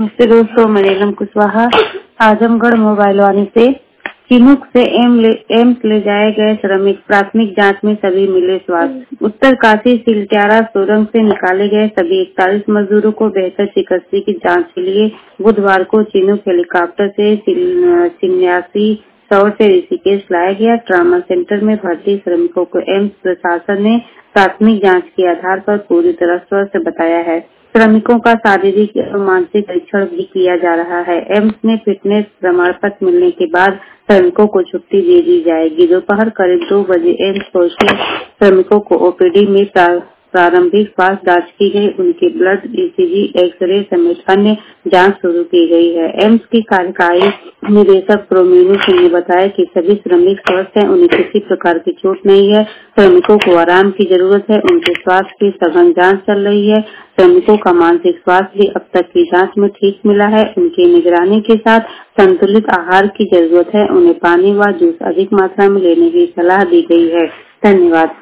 नमस्ते दोस्तों, मैं नीलम कुशवाहा। आजमगढ़ मोबाइल वाणी से चिनूक से एम्स ले जाए गए श्रमिक, प्राथमिक जांच में सभी मिले स्वास्थ्य। उत्तरकाशी सिलट्यारा सुरंग से निकाले गए सभी 41 मजदूरों को बेहतर चिकित्सा की जांच के लिए बुधवार को चिनूक हेलीकॉप्टर से 89 शहर से ऋषिकेश लाया गया। ट्रामा सेंटर में भर्ती श्रमिकों को एम्स प्रशासन ने प्राथमिक जांच के आधार पर पूरी तरह स्वस्थ बताया है। श्रमिकों का शारीरिक एवं मानसिक परीक्षण भी किया जा रहा है। एम्स में फिटनेस प्रमाण पत्र मिलने के बाद श्रमिकों को छुट्टी दे दी जाएगी। दोपहर करीब 2 बजे एम्स पहुंचे श्रमिकों को ओपीडी में प्रारंभिक स्वास्थ्य जांच की गई। उनके ब्लड, ईसीजी, एक्सरे समेत अन्य जांच शुरू की गई है। एम्स की कार्यकारी निदेशक प्रोमेनु सिंह ने बताया कि सभी श्रमिक स्वस्थ हैं, उन्हें किसी प्रकार की चोट नहीं है। श्रमिकों को आराम की जरूरत है। उनके स्वास्थ्य की सघन जांच चल रही है। श्रमिकों का मानसिक स्वास्थ्य भी अब तक की जांच में ठीक मिला है। उनकी निगरानी के साथ संतुलित आहार की जरूरत है। उन्हें पानी व जूस अधिक मात्रा में लेने की सलाह दी गई है। धन्यवाद।